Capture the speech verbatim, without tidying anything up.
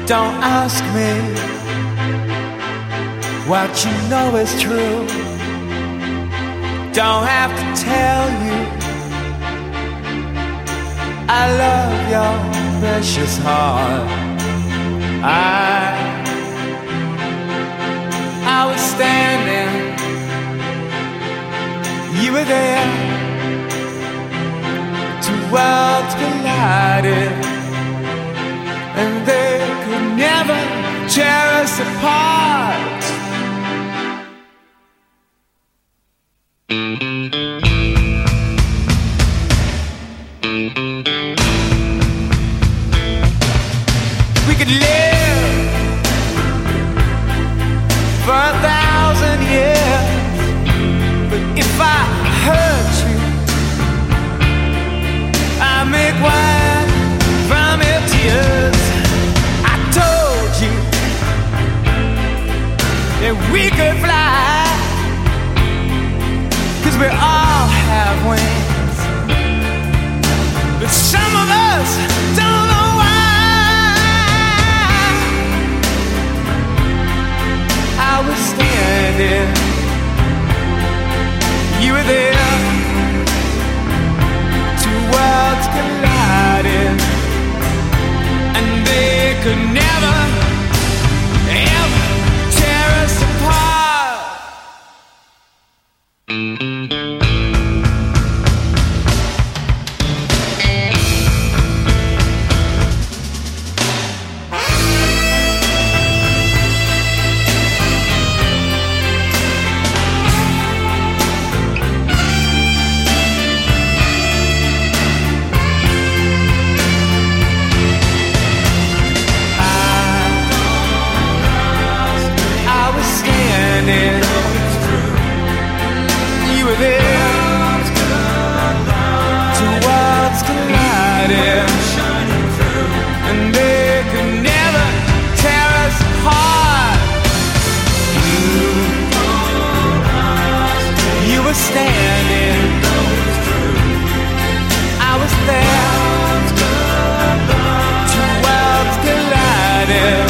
Don't ask me what you know is true. Don't have to tell you I love your precious heart. I I was standing, you were there. Two worlds collided, and they could never tear us apart. We could live for a thousand years, but if I hurt you, I make wine from your tears. I told you that we could fly, 'cause we all have wings, but some of us don't know why. I was standing, you were there. Two worlds collided, and they could never, ever tear us apart. You were there. Two worlds collided, and they could never tear us apart. You, you were standing, I was there. Two worlds collided.